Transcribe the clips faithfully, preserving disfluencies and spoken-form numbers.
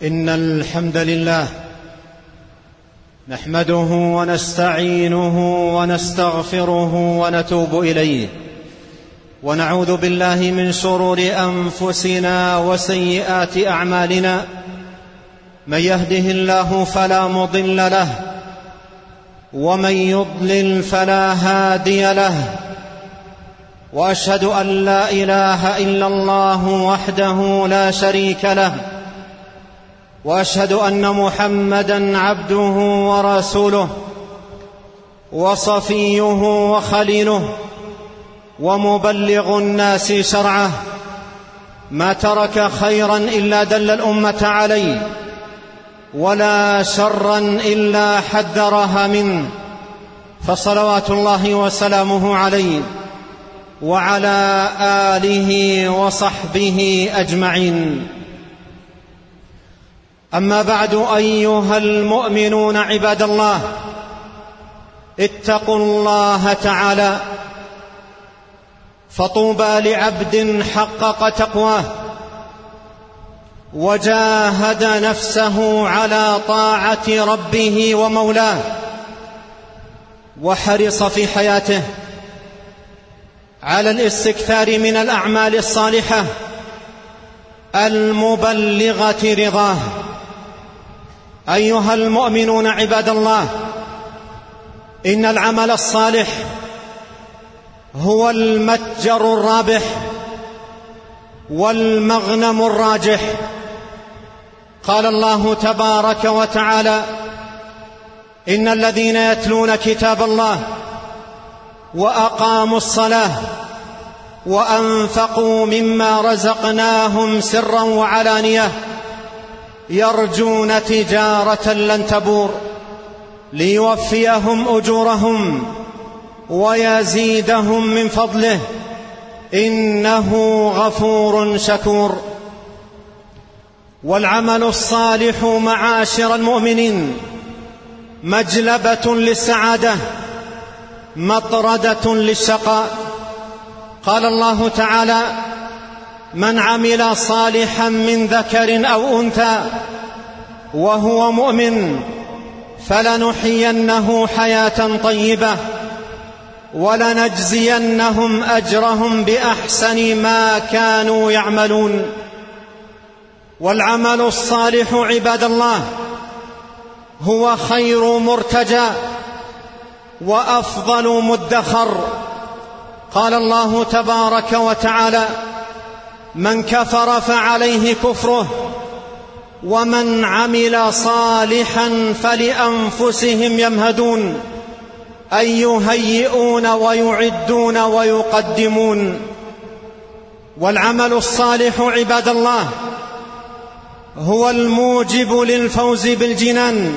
إن الحمد لله نحمده ونستعينه ونستغفره ونتوب إليه، ونعوذ بالله من شرور أنفسنا وسيئات أعمالنا. من يهده الله فلا مضل له، ومن يضلل فلا هادي له، وأشهد أن لا إله إلا الله وحده لا شريك له، وأشهد أن محمدًا عبده ورسوله وصفيه وخليله ومبلغ الناس شرعه، ما ترك خيرًا إلا دل الأمة عليه، ولا شرًا إلا حذرها منه، فصلوات الله وسلامه عليه وعلى آله وصحبه أجمعين. أما بعد، أيها المؤمنون عباد الله، اتقوا الله تعالى، فطوبى لعبد حقق تقواه وجاهد نفسه على طاعة ربه ومولاه، وحرص في حياته على الاستكثار من الأعمال الصالحة المبلغة رضاه. أيها المؤمنون عباد الله، إن العمل الصالح هو المتجر الرابح والمغنم الراجح. قال الله تبارك وتعالى: إن الذين يتلون كتاب الله وأقاموا الصلاة وأنفقوا مما رزقناهم سرا وعلانية يرجون تجارة لن تبور ليوفيهم أجورهم ويزيدهم من فضله إنه غفور شكور. والعمل الصالح معاشر المؤمنين مجلبة للسعادة، مطردة للشقاء. قال الله تعالى: من عمل صالحا من ذكر أو أنثى وهو مؤمن فلنحيينه حياة طيبة ولنجزينهم أجرهم بأحسن ما كانوا يعملون. والعمل الصالح عباد الله هو خير مرتجى وأفضل مدخر. قال الله تبارك وتعالى: من كفر فعليه كفره ومن عمل صالحا فلأنفسهم يمهدون، أي يهيئون ويعدون ويقدمون. والعمل الصالح عباد الله هو الموجب للفوز بالجنان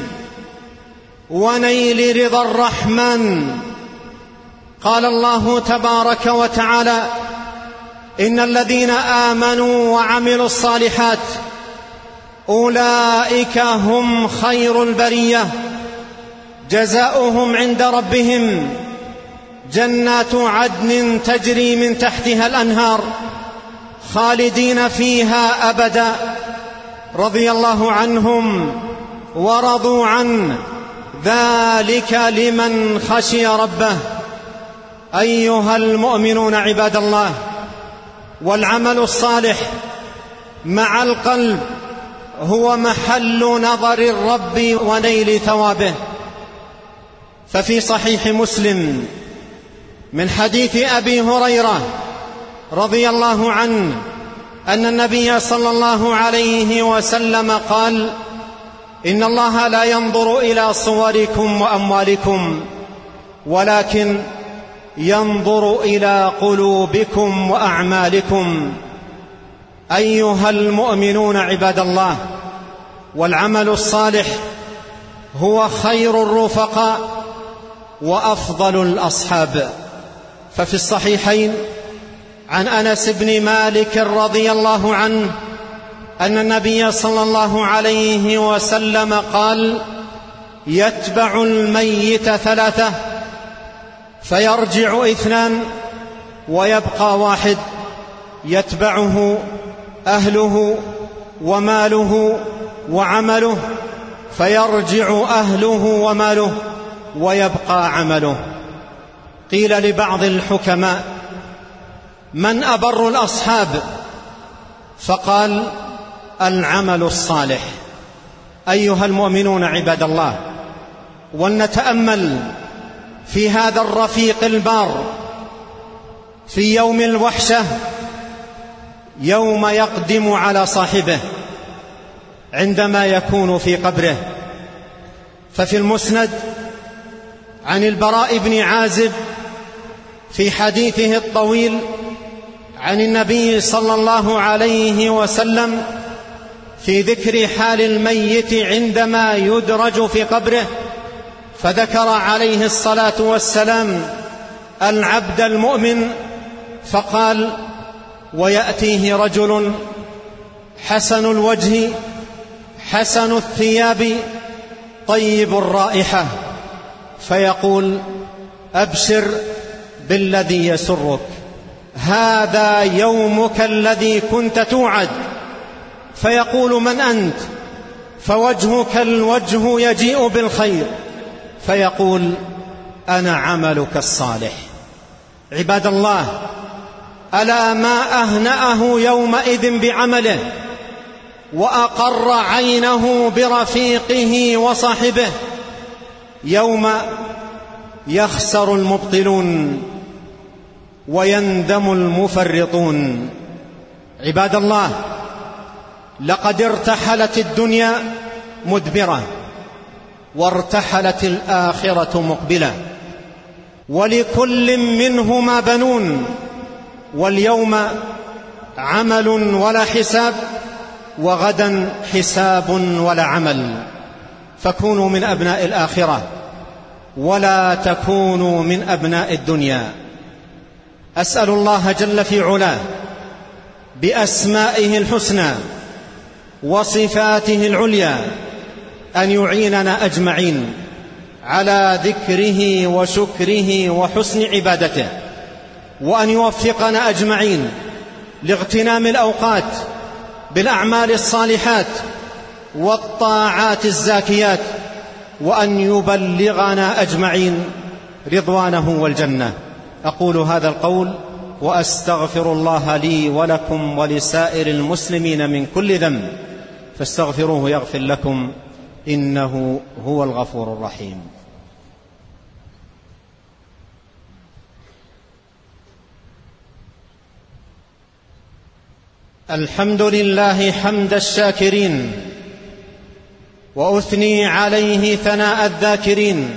ونيل رضا الرحمن. قال الله تبارك وتعالى: إن الذين آمنوا وعملوا الصالحات أولئك هم خير البرية، جزاؤهم عند ربهم جنات عدن تجري من تحتها الأنهار خالدين فيها أبدا، رضي الله عنهم ورضوا عنه، ذلك لمن خشي ربه. أيها المؤمنون عباد الله، والعمل الصالح مع القلب هو محل نظر الرب ونيل ثوابه. ففي صحيح مسلم من حديث أبي هريرة رضي الله عنه أن النبي صلى الله عليه وسلم قال: إن الله لا ينظر إلى صوركم وأموالكم، ولكن ينظر إلى قلوبكم وأعمالكم. أيها المؤمنون عباد الله، والعمل الصالح هو خير الرفقاء وأفضل الأصحاب. ففي الصحيحين عن أنس بن مالك رضي الله عنه أن النبي صلى الله عليه وسلم قال: يتبع الميت ثلاثة، فيرجع اثنان ويبقى واحد، يتبعه أهله وماله وعمله فيرجع أهله وماله ويبقى عمله. قيل لبعض الحكماء: من أبر الأصحاب؟ فقال: العمل الصالح. أيها المؤمنون عباد الله، ولنتأمل في هذا الرفيق البار في يوم الوحشة، يوم يقدم على صاحبه عندما يكون في قبره. ففي المسند عن البراء بن عازب في حديثه الطويل عن النبي صلى الله عليه وسلم في ذكر حال الميت عندما يدرج في قبره، فذكر عليه الصلاة والسلام العبد المؤمن فقال: ويأتيه رجل حسن الوجه حسن الثياب طيب الرائحة فيقول: أبشر بالذي يسرك، هذا يومك الذي كنت توعد. فيقول: من أنت؟ فوجهك الوجه يجيء بالخير. فيقول: أنا عملك الصالح. عباد الله، ألا ما أهنأه يومئذ بعمله وأقر عينه برفيقه وصاحبه، يوم يخسر المبطلون ويندم المفرطون. عباد الله، لقد ارتحلت الدنيا مدبرة وارتحلت الآخرة مقبلة، ولكل منهما بنون، واليوم عمل ولا حساب، وغدا حساب ولا عمل. فكونوا من أبناء الآخرة ولا تكونوا من أبناء الدنيا. أسأل الله جل في علاه بأسمائه الحسنى وصفاته العليا أن يعيننا أجمعين على ذكره وشكره وحسن عبادته، وأن يوفقنا أجمعين لاغتنام الأوقات بالأعمال الصالحات والطاعات الزاكيات، وأن يبلغنا أجمعين رضوانه والجنة. أقول هذا القول وأستغفر الله لي ولكم ولسائر المسلمين من كل ذنب، فاستغفروه يغفر لكم، إنه هو الغفور الرحيم. الحمد لله حمد الشاكرين، وأثني عليه ثناء الذاكرين.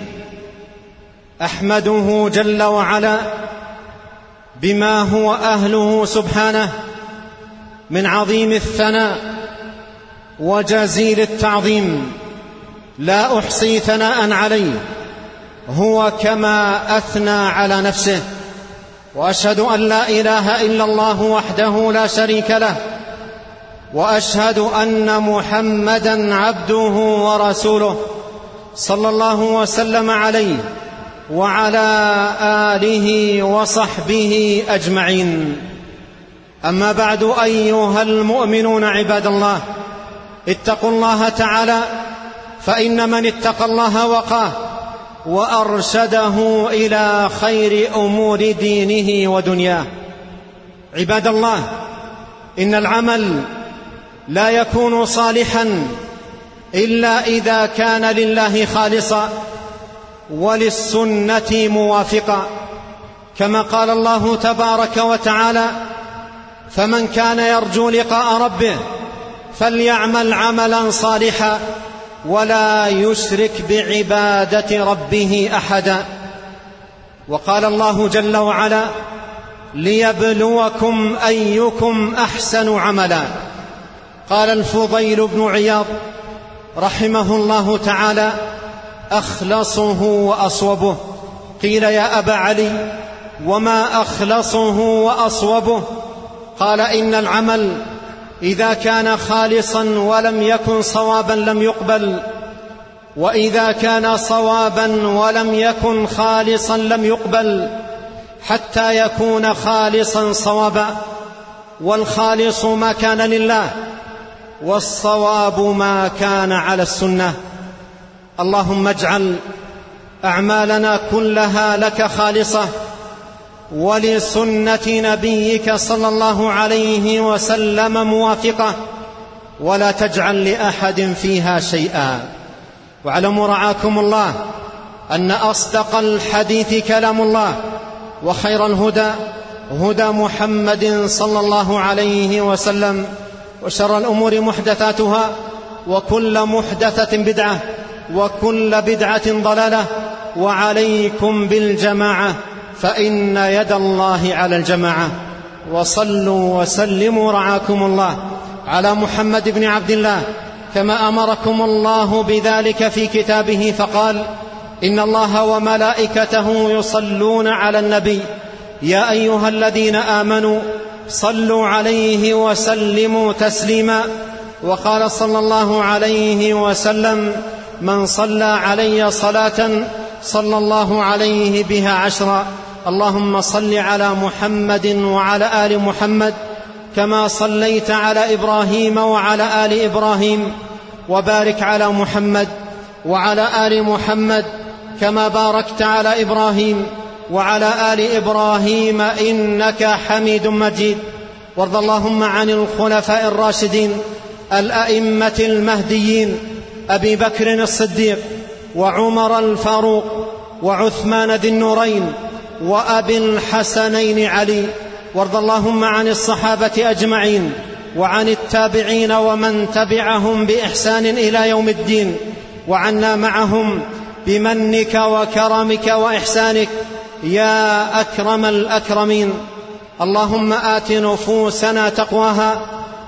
أحمده جل وعلا بما هو أهله سبحانه من عظيم الثناء وجزيل التعظيم، لا أحصي ثناء عليه، هو كما أثنى على نفسه. وأشهد أن لا إله إلا الله وحده لا شريك له، وأشهد أن محمدًا عبده ورسوله صلى الله وسلم عليه وعلى آله وصحبه أجمعين. أما بعد، أيها المؤمنون عباد الله، اتقوا الله تعالى، فإن من اتقى الله وقاه وأرشده إلى خير أمور دينه ودنياه. عباد الله، إن العمل لا يكون صالحا إلا إذا كان لله خالصا وللسنة موافقا، كما قال الله تبارك وتعالى: فمن كان يرجو لقاء ربه فليعمل عملا صالحا ولا يشرك بعبادة ربه أحدا. وقال الله جل وعلا: ليبلوكم أيكم أحسن عملا. قال الفضيل بن عياض رحمه الله تعالى: أخلصه وأصوبه. قيل: يا أبا علي، وما أخلصه وأصوبه؟ قال: إن العمل إذا كان خالصا ولم يكن صوابا لم يقبل، وإذا كان صوابا ولم يكن خالصا لم يقبل، حتى يكون خالصا صوابا. والخالص ما كان لله، والصواب ما كان على السنة. اللهم اجعل أعمالنا كلها لك خالصة ولسنة نبيك صلى الله عليه وسلم موافقة، ولا تجعل لأحد فيها شيئا. واعلموا رعاكم الله أن أصدق الحديث كلام الله، وخير الهدى هدى محمد صلى الله عليه وسلم، وشر الأمور محدثاتها، وكل محدثة بدعة، وكل بدعة ضلالة. وعليكم بالجماعة فإن يد الله على الجماعة. وصلوا وسلموا رعاكم الله على محمد بن عبد الله كما أمركم الله بذلك في كتابه، فقال: إن الله وملائكته يصلون على النبي يا أيها الذين آمنوا صلوا عليه وسلموا تسليما. وقال صلى الله عليه وسلم: من صلى علي صلاة صلى الله عليه بها عشرا. اللهم صل على محمد وعلى آل محمد كما صليت على إبراهيم وعلى آل إبراهيم، وبارك على محمد وعلى آل محمد كما باركت على إبراهيم وعلى آل إبراهيم إنك حميد مجيد. وارض اللهم عن الخلفاء الراشدين الأئمة المهديين أبي بكر الصديق وعمر الفاروق وعثمان ذي النورين وأبي الحسنين علي. وارض اللهم عن الصحابة أجمعين وعن التابعين ومن تبعهم بإحسان إلى يوم الدين، وعنا معهم بمنك وكرمك وإحسانك يا أكرم الأكرمين. اللهم آت نفوسنا تقواها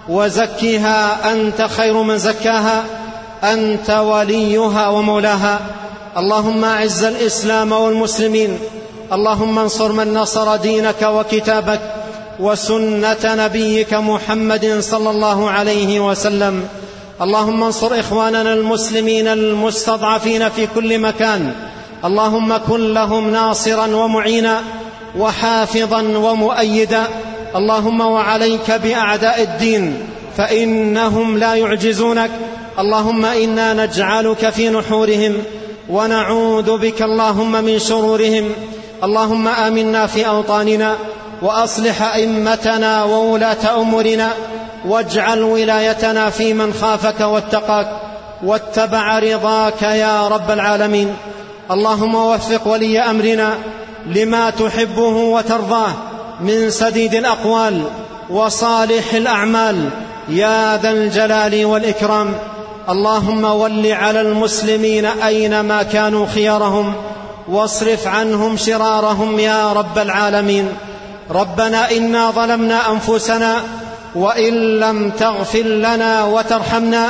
وزكها أنت خير من زكاها، أنت وليها ومولاها. اللهم أعز الإسلام والمسلمين، اللهم انصر من نصر دينك وكتابك وسنة نبيك محمد صلى الله عليه وسلم. اللهم انصر إخواننا المسلمين المستضعفين في كل مكان، اللهم كن لهم ناصرا ومعينا وحافظا ومؤيدا. اللهم وعليك بأعداء الدين فإنهم لا يعجزونك. اللهم إنا نجعلك في نحورهم ونعوذ بك اللهم من شرورهم. اللهم آمنا في أوطاننا وأصلح أئمتنا وولاة أمورنا، واجعل ولايتنا في من خافك واتقاك واتبع رضاك يا رب العالمين. اللهم وفق ولي أمرنا لما تحبه وترضاه من سديد الأقوال وصالح الأعمال يا ذا الجلال والإكرام. اللهم ول على المسلمين أينما كانوا خيارهم، واصرف عنهم شرارهم يا رب العالمين. ربنا إنا ظلمنا أنفسنا وإن لم تغفر لنا وترحمنا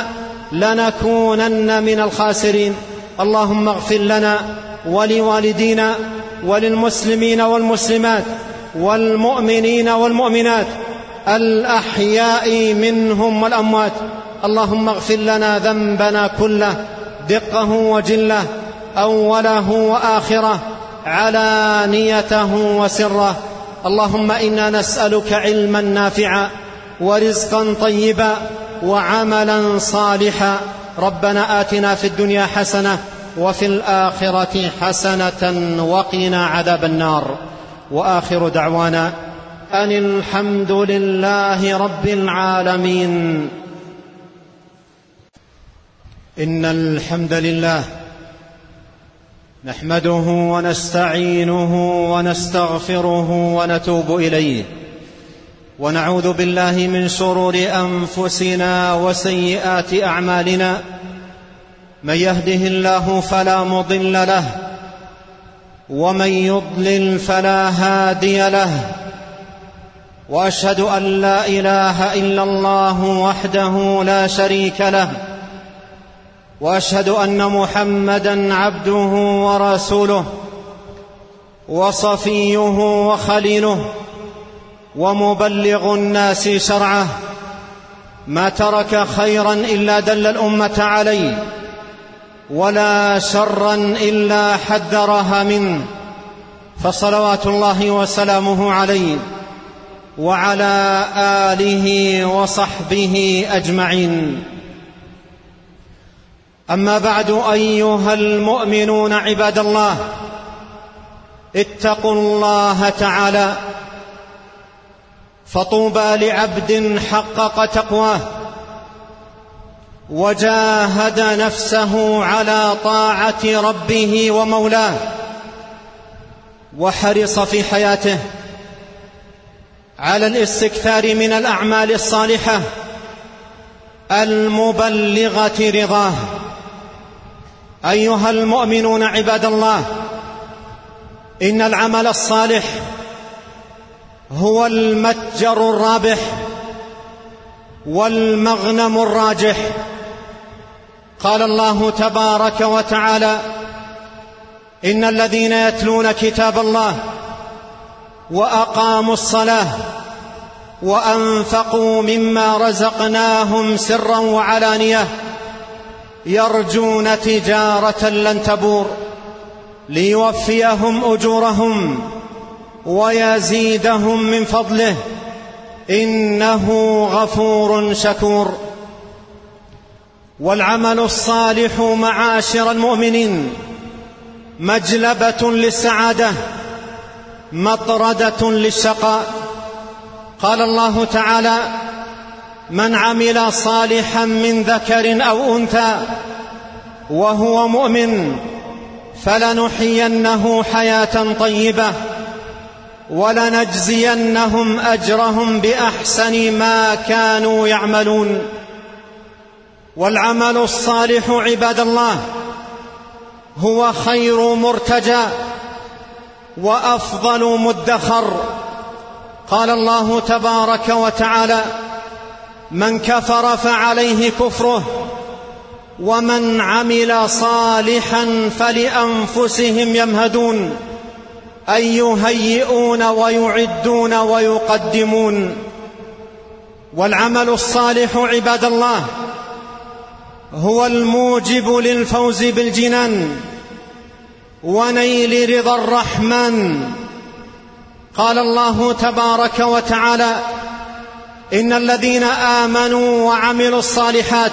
لنكونن من الخاسرين. اللهم اغفر لنا ولوالدينا وللمسلمين والمسلمات والمؤمنين والمؤمنات الأحياء منهم والأموات. اللهم اغفر لنا ذنبنا كله دقه وجله، أوله وآخره، علانيته وسره. اللهم إنا نسألك علما نافعا ورزقا طيبا وعملا صالحا. ربنا آتنا في الدنيا حسنة وفي الآخرة حسنة وقنا عذاب النار. وآخر دعوانا أن الحمد لله رب العالمين. إن الحمد لله نحمده ونستعينه ونستغفره ونتوب إليه، ونعوذ بالله من شرور أنفسنا وسيئات أعمالنا. من يهده الله فلا مضل له، ومن يضلل فلا هادي له. وأشهد أن لا إله إلا الله وحده لا شريك له، وأشهد أن محمدًا عبده ورسوله وصفيه وخليله ومبلغ الناس شرعه. ما ترك خيرا إلا دل الأمة عليه، ولا شرا إلا حذرها منه، فصلوات الله وسلامه عليه وعلى آله وصحبه أجمعين. أما بعد، أيها المؤمنون عباد الله، اتقوا الله تعالى، فطوبى لعبد حقق تقواه وجاهد نفسه على طاعة ربه ومولاه، وحرص في حياته على الاستكثار من الأعمال الصالحة المبلغة رضاه. أيها المؤمنون عباد الله، إن العمل الصالح هو المتجر الرابح والمغنم الراجح. قال الله تبارك وتعالى: إن الذين يتلون كتاب الله وأقاموا الصلاة وأنفقوا مما رزقناهم سرا وعلانية يرجون تجارة لن تبور ليوفيهم أجورهم ويزيدهم من فضله إنه غفور شكور. والعمل الصالح معاشر المؤمنين مجلبة للسعادة مطردة للشقاء. قال الله تعالى: من عمل صالحا من ذكر أو أنثى وهو مؤمن فلنحيينه حياة طيبة ولنجزينهم أجرهم بأحسن ما كانوا يعملون. والعمل الصالح عباد الله هو خير مرتجى وأفضل مدخر. قال الله تبارك وتعالى: من كفر فعليه كفره ومن عمل صالحا فلأنفسهم يمهدون، أي يهيئون ويعدون ويقدمون. والعمل الصالح عباد الله هو الموجب للفوز بالجنان ونيل رضا الرحمن. قال الله تبارك وتعالى: إن الذين آمنوا وعملوا الصالحات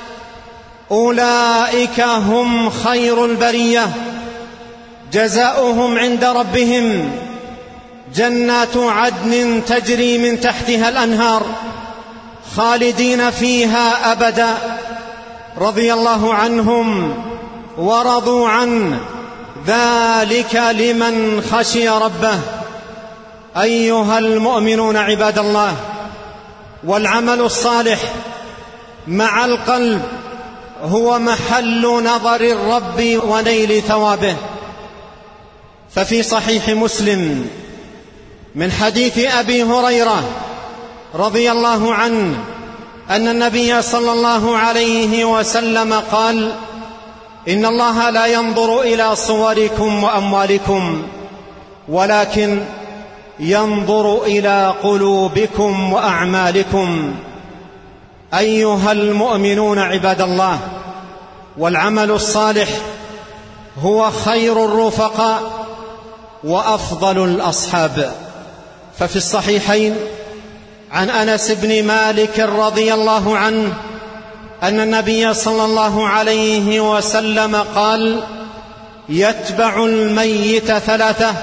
أولئك هم خير البرية جزاؤهم عند ربهم جنات عدن تجري من تحتها الأنهار خالدين فيها أبدا رضي الله عنهم ورضوا عنه ذلك لمن خشي ربه. أيها المؤمنون عباد الله، والعمل الصالح مع القلب هو محل نظر الرب ونيل ثوابه. ففي صحيح مسلم من حديث أبي هريرة رضي الله عنه أن النبي صلى الله عليه وسلم قال: إن الله لا ينظر إلى صوركم وأموالكم ولكن ينظر إلى قلوبكم وأعمالكم. أيها المؤمنون عباد الله، والعمل الصالح هو خير الرفقاء وأفضل الأصحاب. ففي الصحيحين عن أنس بن مالك رضي الله عنه أن النبي صلى الله عليه وسلم قال: يتبع الميت ثلاثة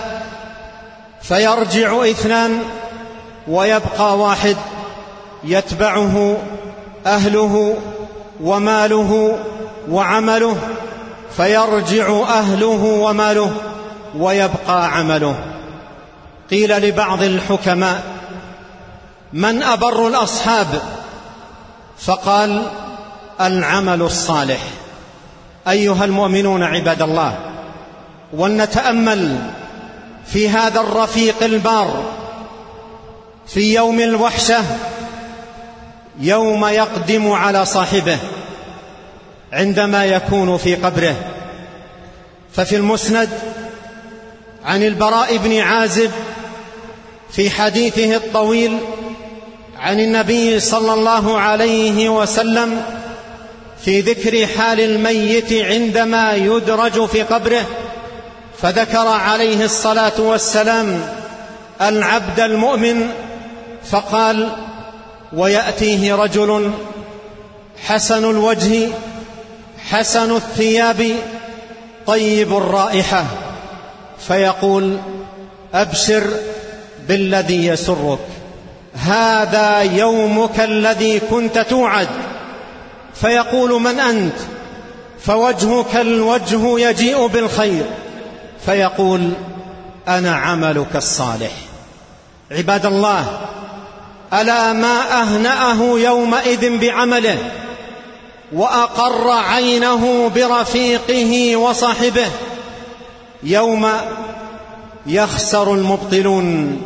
فيرجع اثنان ويبقى واحد، يتبعه أهله وماله وعمله، فيرجع أهله وماله ويبقى عمله. قيل لبعض الحكماء: من أبر الأصحاب؟ فقال: العمل الصالح. أيها المؤمنون عباد الله، ولنتأمل في هذا الرفيق البار في يوم الوحشة، يوم يقدم على صاحبه عندما يكون في قبره. ففي المسند عن البراء بن عازب في حديثه الطويل عن النبي صلى الله عليه وسلم في ذكر حال الميت عندما يدرج في قبره، فذكر عليه الصلاة والسلام العبد المؤمن فقال: ويأتيه رجل حسن الوجه حسن الثياب طيب الرائحة فيقول: أبشر بالذي يسرك، هذا يومك الذي كنت توعد. فيقول: من أنت؟ فوجهك الوجه يجيء بالخير. فيقول: أنا عملك الصالح. عباد الله، ألا ما أهنأه يومئذ بعمله وأقر عينه برفيقه وصاحبه، يوم يخسر المبطلون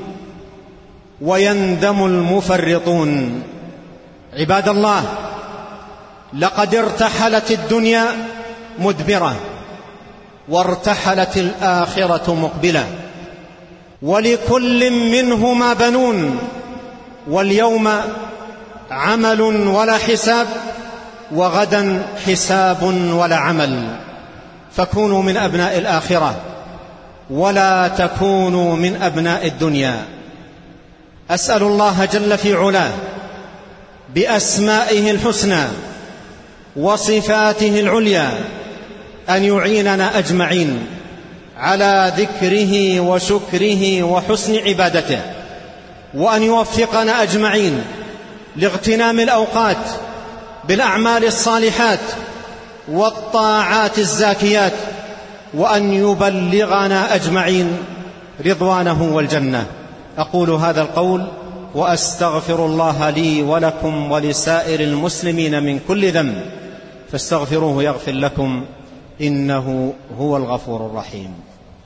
ويندم المفرطون. عباد الله، لقد ارتحلت الدنيا مدبرة وارتحلت الآخرة مقبلة، ولكل منهما بنون، واليوم عمل ولا حساب، وغدا حساب ولا عمل. فكونوا من أبناء الآخرة ولا تكونوا من أبناء الدنيا. أسأل الله جل في علاه بأسمائه الحسنى وصفاته العليا أن يعيننا أجمعين على ذكره وشكره وحسن عبادته، وأن يوفقنا أجمعين لاغتنام الأوقات بالأعمال الصالحات والطاعات الزاكيات، وأن يبلغنا أجمعين رضوانه والجنة. أقول هذا القول وأستغفر الله لي ولكم ولسائر المسلمين من كل ذنب، فاستغفروه يغفر لكم، إنه هو الغفور الرحيم.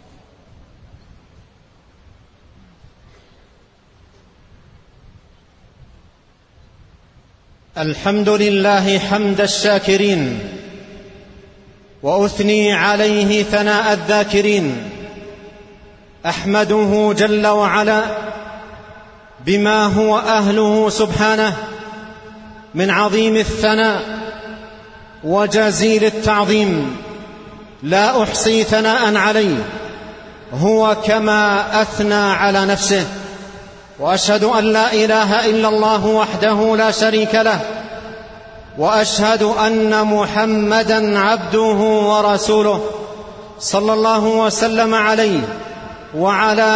الحمد لله حمد الشاكرين، وأثني عليه ثناء الذاكرين. أحمده جل وعلا بما هو أهله سبحانه من عظيم الثناء وجزيل التعظيم، لا أحصي ثناء عليه، هو كما أثنى على نفسه. وأشهد أن لا إله إلا الله وحده لا شريك له، وأشهد أن محمدًا عبده ورسوله صلى الله وسلم عليه وعلى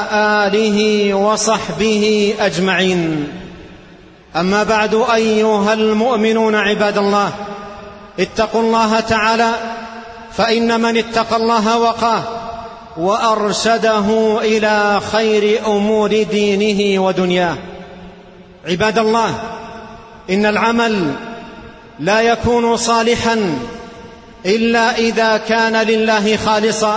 آله وصحبه أجمعين. أما بعد، أيها المؤمنون عباد الله، اتقوا الله تعالى، فإن من اتقى الله وقاه وأرشده إلى خير أمور دينه ودنياه. عباد الله، إن العمل لا يكون صالحا إلا إذا كان لله خالصا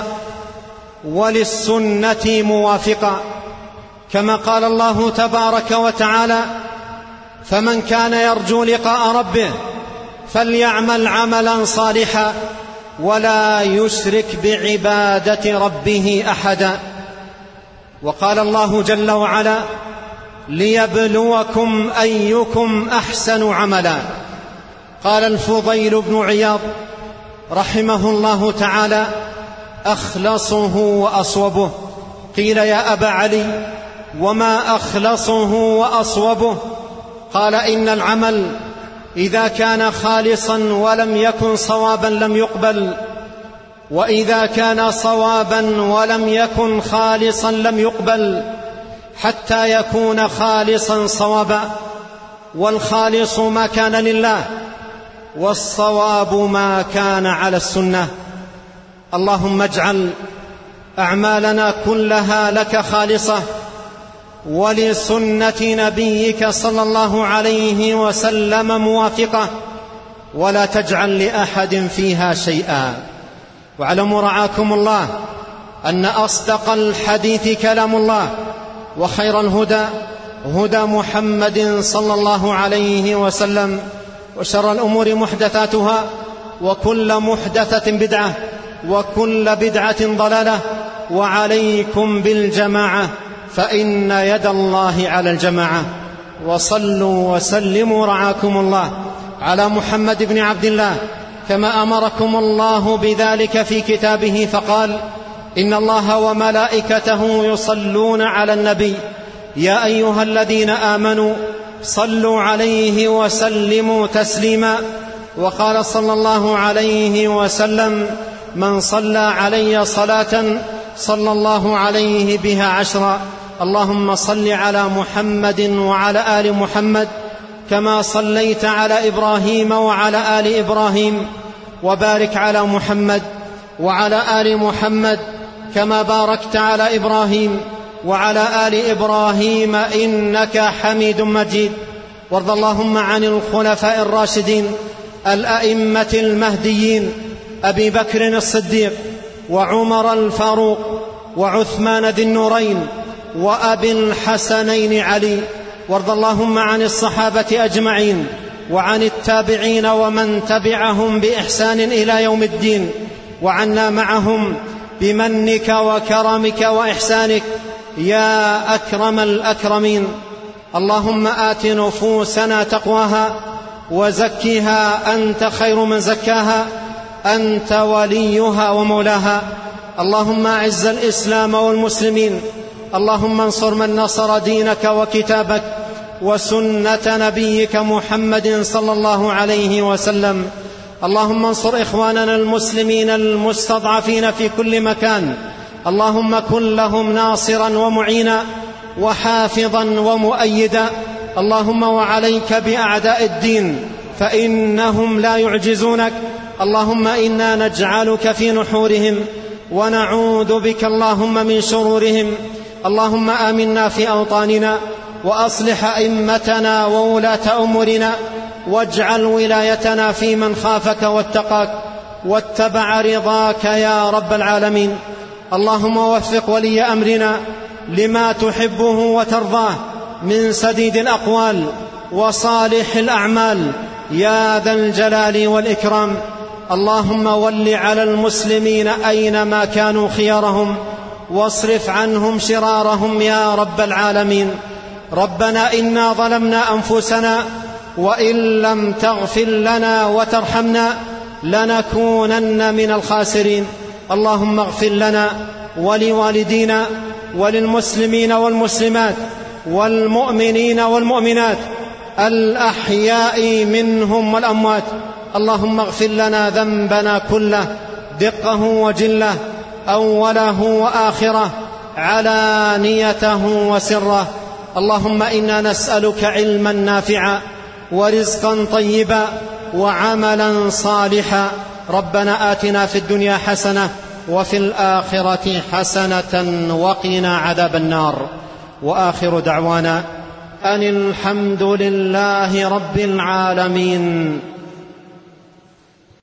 وللسنة موافقا، كما قال الله تبارك وتعالى: فمن كان يرجو لقاء ربه فليعمل عملا صالحا ولا يشرك بعبادة ربه أحدا. وقال الله جل وعلا: ليبلوكم أيكم أحسن عملا. قال الفضيل بن عياض رحمه الله تعالى: أخلصه وأصوبه. قيل: يا أبا علي، وما أخلصه وأصوبه؟ قال: إن العمل إذا كان خالصا ولم يكن صوابا لم يقبل، وإذا كان صوابا ولم يكن خالصا لم يقبل، حتى يكون خالصا صوابا. والخالص ما كان لله، والصواب ما كان على السنة. اللهم اجعل أعمالنا كلها لك خالصة ولسنة نبيك صلى الله عليه وسلم موافقة، ولا تجعل لأحد فيها شيئا. واعلموا رعاكم الله أن أصدق الحديث كلام الله، وخير الهدى هدى محمد صلى الله عليه وسلم، وشر الأمور محدثاتها، وكل محدثة بدعة، وكل بدعة ضلالة. وعليكم بالجماعة، فإن يد الله على الجماعة. وصلوا وسلموا رعاكم الله على محمد بن عبد الله كما أمركم الله بذلك في كتابه، فقال: إن الله وملائكته يصلون على النبي يا أيها الذين آمنوا صلوا عليه وسلموا تسليما. وقال صلى الله عليه وسلم: من صلى علي صلاة صلى الله عليه بها عشرا. اللهم صل على محمد وعلى آل محمد كما صليت على إبراهيم وعلى آل إبراهيم، وبارك على محمد وعلى آل محمد كما باركت على إبراهيم وعلى آل إبراهيم إنك حميد مجيد. وارض اللهم عن الخلفاء الراشدين الأئمة المهديين أبي بكر الصديق وعمر الفاروق وعثمان ذي النورين وأبي الحسنين علي. وارض اللهم عن الصحابة أجمعين وعن التابعين ومن تبعهم بإحسان إلى يوم الدين، وعنا معهم بمنك وكرمك وإحسانك يا أكرم الأكرمين. اللهم آت نفوسنا تقواها وزكها أنت خير من زكاها، أنت وليها ومولاها. اللهم أعز الإسلام والمسلمين، اللهم انصر من نصر دينك وكتابك وسنة نبيك محمد صلى الله عليه وسلم. اللهم انصر إخواننا المسلمين المستضعفين في كل مكان، اللهم كن لهم ناصرا ومعينا وحافظا ومؤيدا. اللهم وعليك بأعداء الدين فإنهم لا يعجزونك. اللهم إنا نجعلك في نحورهم ونعوذ بك اللهم من شرورهم. اللهم آمنا في أوطاننا وأصلح أئمتنا وولاة أمورنا، واجعل ولايتنا في من خافك واتقاك واتبع رضاك يا رب العالمين. اللهم وفق ولي أمرنا لما تحبه وترضاه من سديد الأقوال وصالح الأعمال يا ذا الجلال والإكرام. اللهم ول على المسلمين أينما كانوا خيارهم، واصرف عنهم شرارهم يا رب العالمين. ربنا إنا ظلمنا أنفسنا وإن لم تغفر لنا وترحمنا لنكونن من الخاسرين. اللهم اغفر لنا ولوالدينا وللمسلمين والمسلمات والمؤمنين والمؤمنات الأحياء منهم والأموات. اللهم اغفر لنا ذنبنا كله دقه وجله، أوله وآخره، علانيته وسره. اللهم إنا نسألك علما نافعا ورزقا طيبا وعملا صالحا. ربنا آتنا في الدنيا حسنة وفي الآخرة حسنة وقنا عذاب النار. وآخر دعوانا أن الحمد لله رب العالمين.